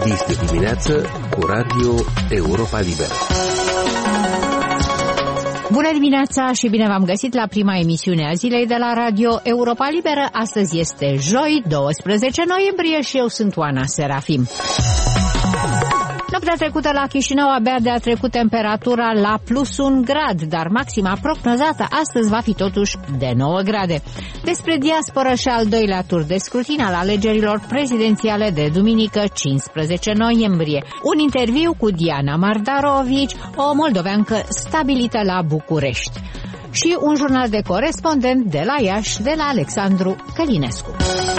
Dis de dimineață cu Radio Europa Liberă. Bună dimineața și bine v-am găsit la prima emisiune a zilei de la Radio Europa Liberă. Astăzi este joi, 12 noiembrie și eu sunt Oana Serafim. Noaptea trecută la Chișinău abia de-a trecut temperatura la +1 grad, dar maxima prognozată astăzi va fi totuși de 9 grade. Despre diasporă și al doilea tur de scrutin al alegerilor prezidențiale de duminică 15 noiembrie. Un interviu cu Diana Mardarovici, o moldoveancă stabilită la București. Și un jurnal de corespondent de la Iași, de la Alexandru Călinescu.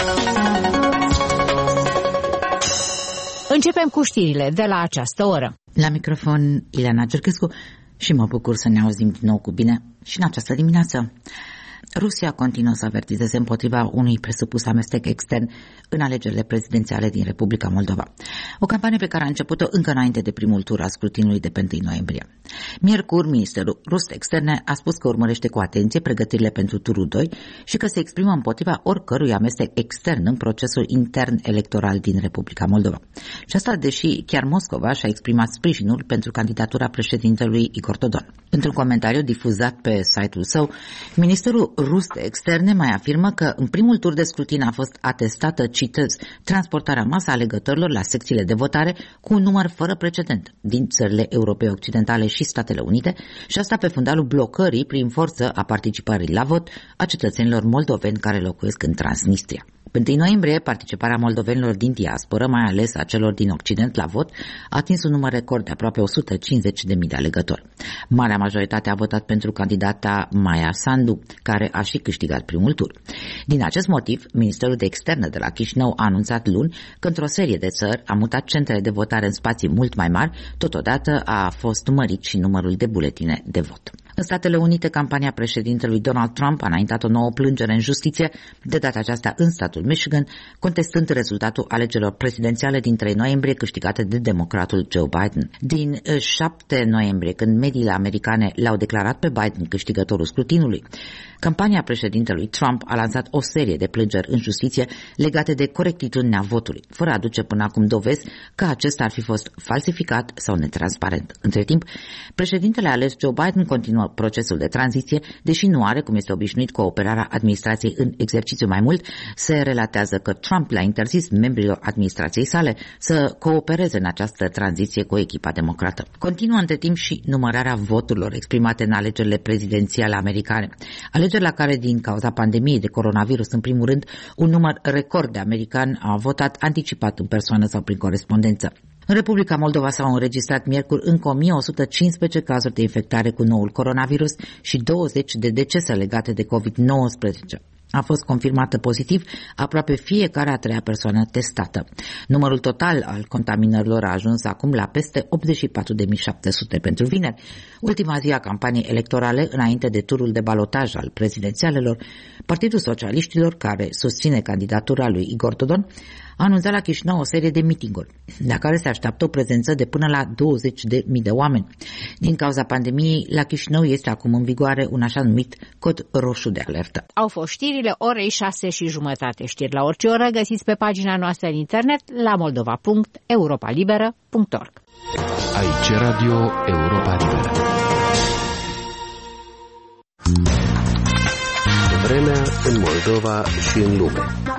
Începem cu știrile de la această oră. La microfon Ileana Cerchescu și mă bucur să ne auzim din nou cu bine și în această dimineață. Rusia continuă să avertizeze împotriva unui presupus amestec extern în alegerile prezidențiale din Republica Moldova. O campanie pe care a început-o încă înainte de primul tur al scrutinului de pe 1 noiembrie. Miercuri, Ministerul Rus de Externe a spus că urmărește cu atenție pregătirile pentru turul 2 și că se exprimă împotriva oricărui amestec extern în procesul intern electoral din Republica Moldova. Și asta deși chiar Moscova și-a exprimat sprijinul pentru candidatura președintelui Igor Dodon. Într-un comentariu difuzat pe site-ul său, Ministerul Rus de Externe mai afirmă că în primul tur de scrutin a fost atestată, citez, transportarea masă a alegătorilor la secțiile de votare cu un număr fără precedent din țările europene occidentale și Statele Unite și asta pe fundalul blocării prin forță a participării la vot a cetățenilor moldoveni care locuiesc în Transnistria. Pe 1 noiembrie, participarea moldovenilor din diasporă, mai ales a celor din Occident la vot, a atins un număr record de aproape 150.000 de alegători. Marea majoritate a votat pentru candidata Maia Sandu, care a și câștigat primul tur. Din acest motiv, Ministerul de Externe de la Chișinău a anunțat luni că într-o serie de țări a mutat centrele de votare în spații mult mai mari, totodată a fost mărit și numărul de buletine de vot. În Statele Unite, campania președintelui Donald Trump a înaintat o nouă plângere în justiție, de data aceasta în statul Michigan, contestând rezultatul alegerilor prezidențiale din 3 noiembrie câștigate de democratul Joe Biden. Din 7 noiembrie, când mediile americane l-au declarat pe Biden câștigătorul scrutinului, campania președintelui Trump a lansat o serie de plângeri în justiție legate de corectitudinea votului, fără a aduce până acum dovezi că acesta ar fi fost falsificat sau netransparent. Între timp, președintele ales Joe Biden continuă procesul de tranziție, deși nu are, cum este obișnuit, cooperarea administrației în exercițiu. Mai mult, se relatează că Trump le-a interzis membrilor administrației sale să coopereze în această tranziție cu echipa democrată. Continuă între timp și numărarea voturilor exprimate în alegerile prezidențiale americane. Alegeri la care, din cauza pandemiei de coronavirus, în primul rând, un număr record de americani a votat anticipat în persoană sau prin corespondență. În Republica Moldova s-au înregistrat miercuri încă 1115 cazuri de infectare cu noul coronavirus și 20 de decese legate de COVID-19. A fost confirmată pozitiv aproape fiecare a treia persoană testată. Numărul total al contaminărilor a ajuns acum la peste 84.700 pentru vineri, ultima zi a campaniei electorale înainte de turul de balotaj al prezidențialelor. Partidul Socialiștilor, care susține candidatura lui Igor Dodon, a anunțat la Chișinău o serie de mitinguri, la care se așteaptă o prezență de până la 20.000 de oameni. Din cauza pandemiei, la Chișinău este acum în vigoare un așa numit cod roșu de alertă. Au fost știrile orei 6:30. Știri la orice oră găsiți pe pagina noastră în internet la moldova.europalibera.org. Aici Radio Europa Liberă. Vremea în Moldova și în lume.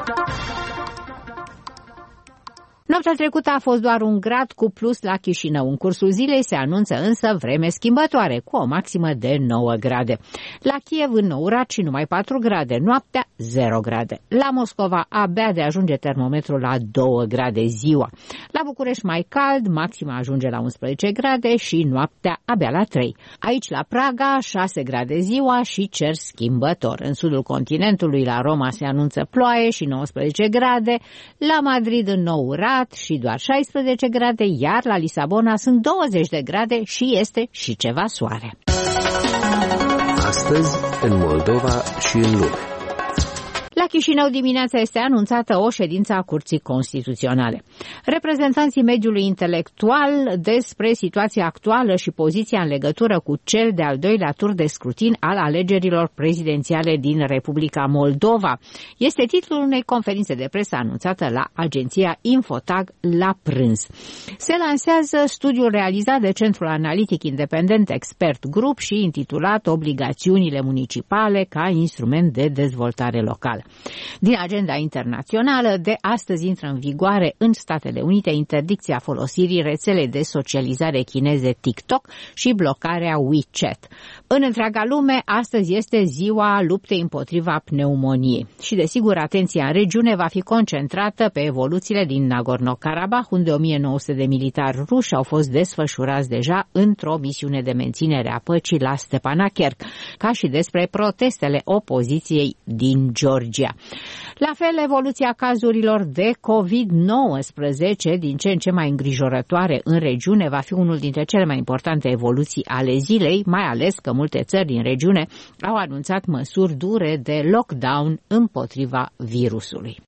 Noaptea trecută a fost doar 1 grad cu plus la Chișinău. În cursul zilei se anunță însă vreme schimbătoare, cu o maximă de 9 grade. La Kiev înourat și numai 4 grade, noaptea 0 grade. La Moscova abia de ajunge termometrul la 2 grade ziua. La București mai cald, maxima ajunge la 11 grade și noaptea abia la 3. Aici la Praga 6 grade ziua și cer schimbător. În sudul continentului la Roma se anunță ploaie și 19 grade, la Madrid înourat și doar 16 grade, iar la Lisabona sunt 20 de grade și este și ceva soare. Astăzi, în Moldova și în lume. La Chișinău dimineața este anunțată o ședință a Curții Constituționale. Reprezentanții mediului intelectual despre situația actuală și poziția în legătură cu cel de-al doilea tur de scrutin al alegerilor prezidențiale din Republica Moldova. Este titlul unei conferințe de presă anunțată la agenția Infotag la prânz. Se lansează studiul realizat de Centrul Analitic Independent Expert Group și intitulat Obligațiunile municipale ca instrument de dezvoltare locală. Din agenda internațională, de astăzi intră în vigoare în Statele Unite interdicția folosirii rețelei de socializare chineze TikTok și blocarea WeChat. În întreaga lume, astăzi este ziua luptei împotriva pneumoniei și, desigur, atenția în regiune va fi concentrată pe evoluțiile din Nagorno-Karabakh, unde 1900 de militari ruși au fost desfășurați deja într-o misiune de menținere a păcii la Stepanakert, ca și despre protestele opoziției din Georgia. La fel, evoluția cazurilor de COVID-19, din ce în ce mai îngrijorătoare în regiune, va fi unul dintre cele mai importante evoluții ale zilei, mai ales că multe țări din regiune au anunțat măsuri dure de lockdown împotriva virusului.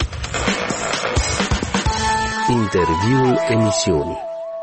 Interviul emisiunii.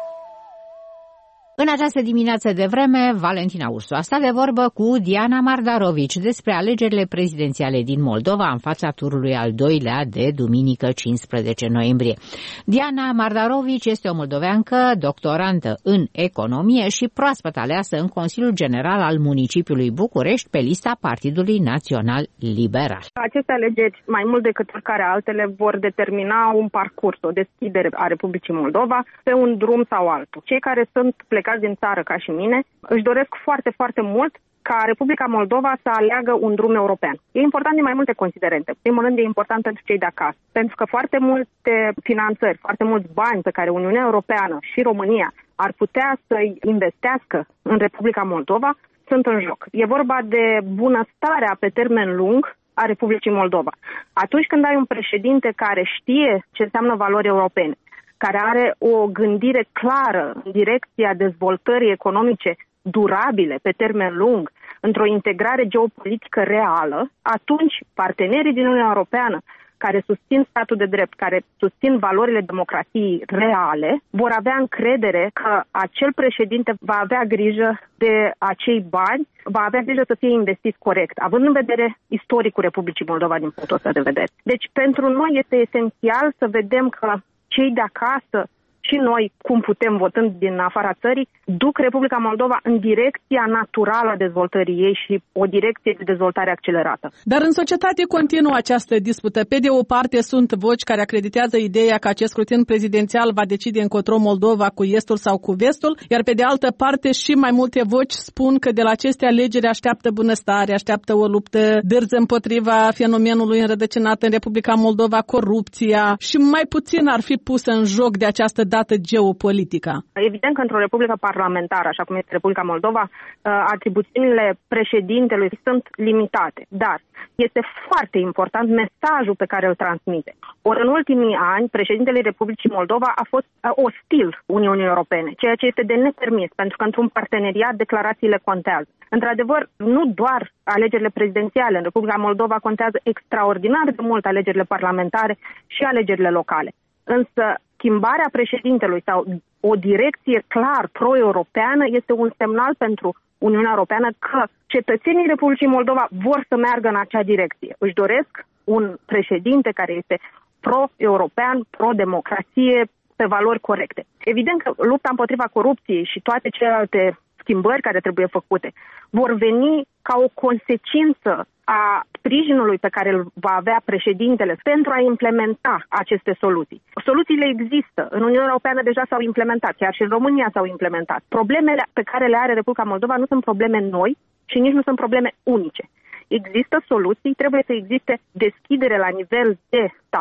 În această dimineață de vreme, Valentina Ursu a stat de vorbă cu Diana Mardarovici despre alegerile prezidențiale din Moldova în fața turului al doilea de duminică 15 noiembrie. Diana Mardarovici este o moldoveancă doctorantă în economie și proaspăt aleasă în Consiliul General al municipiului București pe lista Partidului Național Liberal. Aceste alegeri, mai mult decât oricare altele, vor determina un parcurs, o deschidere a Republicii Moldova pe un drum sau altul. Cei care sunt plecați din țară ca și mine își doresc foarte, foarte mult ca Republica Moldova să aleagă un drum european. E important din mai multe considerente. În primul rând e important pentru cei de acasă, pentru că foarte multe finanțări, foarte mulți bani pe care Uniunea Europeană și România ar putea să-i investească în Republica Moldova sunt în joc. E vorba de bunăstarea pe termen lung a Republicii Moldova. Atunci când ai un președinte care știe ce înseamnă valori europene, care are o gândire clară în direcția dezvoltării economice durabile pe termen lung, într-o integrare geopolitică reală, atunci partenerii din Uniunea Europeană care susțin statul de drept, care susțin valorile democrației reale, vor avea încredere că acel președinte va avea grijă de acei bani, va avea grijă să fie investiți corect, având în vedere istoricul Republicii Moldova din punctul ăsta de vedere. Deci pentru noi este esențial să vedem că cei de acasă și noi, cum putem, votând din afara țării, duc Republica Moldova în direcția naturală a dezvoltării ei și o direcție de dezvoltare accelerată. Dar în societate continuă această dispută. Pe de o parte sunt voci care acreditează ideea că acest scrutin prezidențial va decide încotro Moldova cu estul sau cu vestul, iar pe de altă parte și mai multe voci spun că de la aceste alegeri așteaptă bunăstare, așteaptă o luptă dârză împotriva fenomenului înrădăcinat în Republica Moldova, corupția, și mai puțin ar fi pusă în joc de această dată geopolitica. Evident că într-o republică parlamentară, așa cum este Republica Moldova, atribuțiunile președintelui sunt limitate, dar este foarte important mesajul pe care îl transmite. Ori în ultimii ani, președintele Republicii Moldova a fost ostil Uniunii Europene, ceea ce este de nepermis, pentru că într-un parteneriat declarațiile contează. Într-adevăr, nu doar alegerile prezidențiale, în Republica Moldova contează extraordinar de mult alegerile parlamentare și alegerile locale. Însă schimbarea președintelui sau o direcție clar pro-europeană este un semnal pentru Uniunea Europeană că cetățenii Republicii Moldova vor să meargă în acea direcție. Își doresc un președinte care este pro-european, pro-democrație, pe valori corecte. Evident că lupta împotriva corupției și toate celelalte schimbări care trebuie făcute vor veni ca o consecință a sprijinului pe care îl va avea președintele pentru a implementa aceste soluții. Soluțiile există. În Uniunea Europeană deja s-au implementat, chiar și în România s-au implementat. Problemele pe care le are Republica Moldova nu sunt probleme noi și nici nu sunt probleme unice. Există soluții, trebuie să existe deschidere la nivel de stat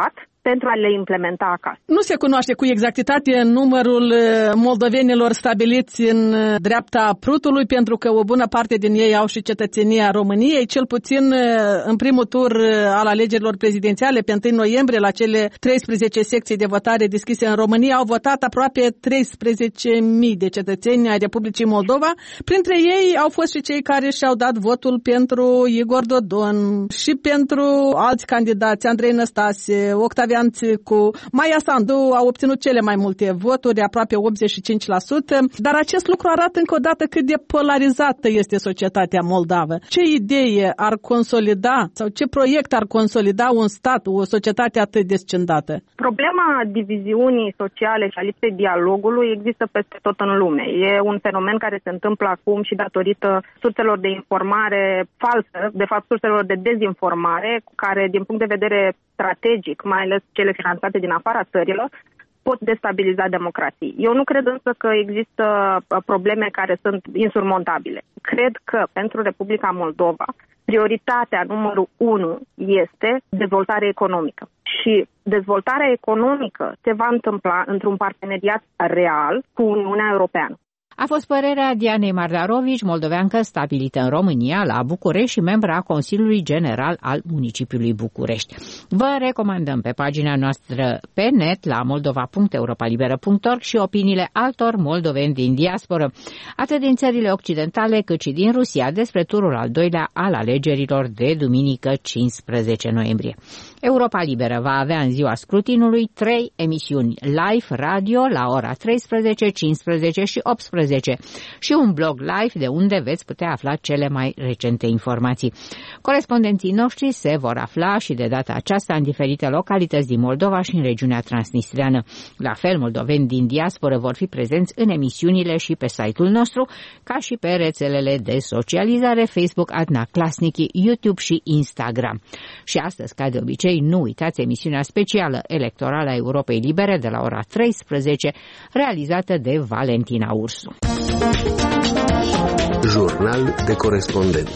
pentru a le implementa acasă. Nu se cunoaște cu exactitate numărul moldovenilor stabiliți în dreapta prutului, pentru că o bună parte din ei au și cetățenia României, cel puțin în primul tur al alegerilor prezidențiale, pe 1 noiembrie, la cele 13 secții de votare deschise în România, au votat aproape 13.000 de cetățeni ai Republicii Moldova. Printre ei au fost și cei care și-au dat votul pentru Igor Dodon și pentru alți candidați, Andrei Năstase, Octavian Țicu. Maia Sandu a obținut cele mai multe voturi, aproape 85%, dar acest lucru arată încă o dată cât de polarizată este societatea moldavă. Ce idee ar consolida sau ce proiect ar consolida un stat, o societate atât de scindată? Problema diviziunii sociale și a lipsei dialogului există peste tot în lume. E un fenomen care se întâmplă acum și datorită surselor de informare falsă, de fapt surselor de dezinformare, care din punct de vedere strategic, mai ales cele finanțate din afara țărilor, pot destabiliza democrații. Eu nu cred însă că există probleme care sunt insurmontabile. Cred că pentru Republica Moldova prioritatea numărul 1 este dezvoltarea economică. Și dezvoltarea economică se va întâmpla într-un parteneriat real cu Uniunea Europeană. A fost părerea Dianei Mardarovici, moldoveancă stabilită în România, la București și membra a Consiliului General al Municipiului București. Vă recomandăm pe pagina noastră pe net la moldova.europalibera.org și opiniile altor moldoveni din diasporă, atât din țările occidentale cât și din Rusia, despre turul al doilea al alegerilor de duminică 15 noiembrie. Europa Liberă va avea în ziua scrutinului 3 emisiuni live radio la ora 13, 15 și 18 și un blog live de unde veți putea afla cele mai recente informații. Corespondenții noștri se vor afla și de data aceasta în diferite localități din Moldova și în regiunea transnistreană. La fel, moldoveni din diasporă vor fi prezenți în emisiunile și pe site-ul nostru, ca și pe rețelele de socializare Facebook, Adna Klasniki, YouTube și Instagram. Și astăzi, ca de obicei, nu uitați emisiunea specială electorală a Europei Libere de la ora 13, realizată de Valentina Ursu. Jurnal de corespondent.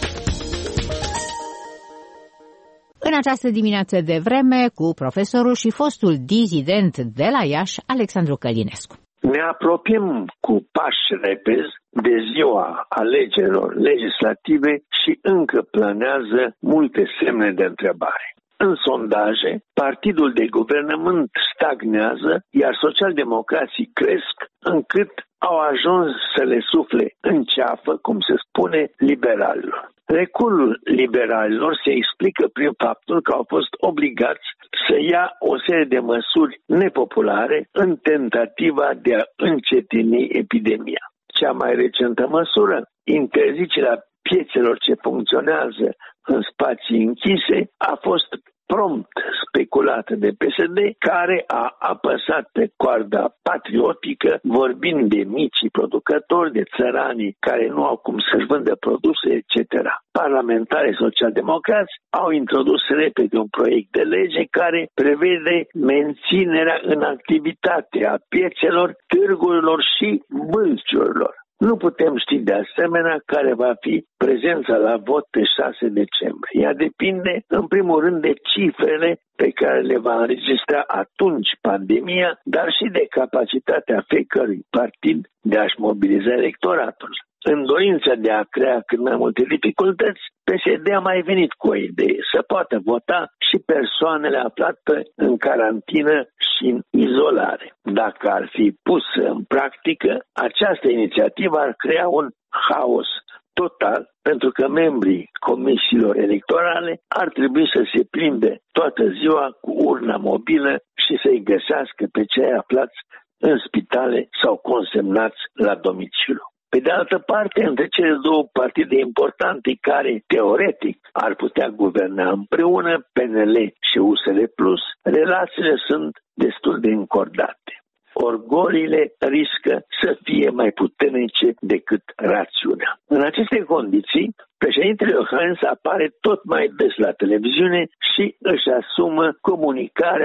În această dimineață de vreme, cu profesorul și fostul dizident de la Iași, Alexandru Călinescu. Ne apropiem cu pași repezi de ziua alegerilor legislative și încă planează multe semne de întrebare. În sondaje, partidul de guvernământ stagnează, iar socialdemocrații cresc încât au ajuns să le sufle în ceafă, cum se spune, liberalilor. Reculul liberalilor se explică prin faptul că au fost obligați să ia o serie de măsuri nepopulare în tentativa de a încetini epidemia. Cea mai recentă măsură, interzicerea piețelor ce funcționează în spații închise, a fost prompt speculată de PSD, care a apăsat pe coarda patriotică, vorbind de micii producători, de țăranii care nu au cum să-și vândă produse, etc. Parlamentarii socialdemocrați au introdus repede un proiect de lege care prevede menținerea în activitate a piețelor, târgurilor și bălciurilor. Nu putem ști de asemenea care va fi prezența la vot pe 6 decembrie. Ea depinde, în primul rând, de cifrele pe care le va înregistra atunci pandemia, dar și de capacitatea fiecărui partid de a-și mobiliza electoratul. În dorința de a crea cât mai multe dificultăți, PSD a mai venit cu o idee, să poată vota și persoanele aflate în carantină și în izolare. Dacă ar fi pusă în practică, această inițiativă ar crea un haos total, pentru că membrii comisiilor electorale ar trebui să se plimbe toată ziua cu urna mobilă și să-i găsească pe cei aflați în spitale sau consemnați la domiciliu. Pe de altă parte, între cele două partide importante care, teoretic, ar putea guverna împreună, PNL și USL+, relațiile sunt destul de încordate. Orgoliile riscă să fie mai puternice decât rațiunea. În aceste condiții, președintele Iohannis apare tot mai des la televiziune și își asumă comunicarea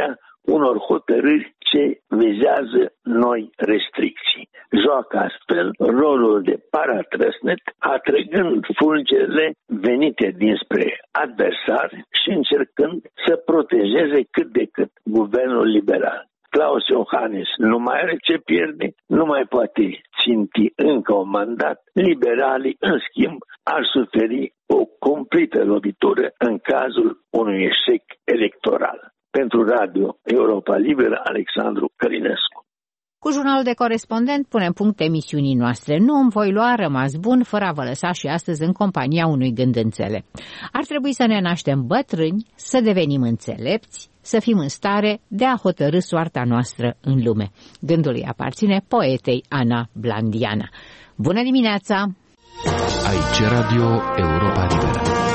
unor hotărâri ce vizează noi restricții. Joacă astfel rolul de paratrăsnet, atrăgând fulgerile venite dinspre adversari și încercând să protejeze cât de cât guvernul liberal. Klaus Iohannis nu mai are ce pierde, nu mai poate ținti încă un mandat. Liberalii, în schimb, ar suferi o cumplită lovitură în cazul unui eșec electoral. Pentru Radio Europa Liberă, Alexandru Călinescu. Cu jurnalul de corespondent punem punct emisiunii noastre. Nu îmi voi lua rămas bun fără a vă lăsa și astăzi în compania unui gândânțele. Ar trebui să ne naștem bătrâni, să devenim înțelepți, să fim în stare de a hotărî soarta noastră în lume. Gândul îi aparține poetei Ana Blandiana. Bună dimineața! Aici Radio Europa Liberă.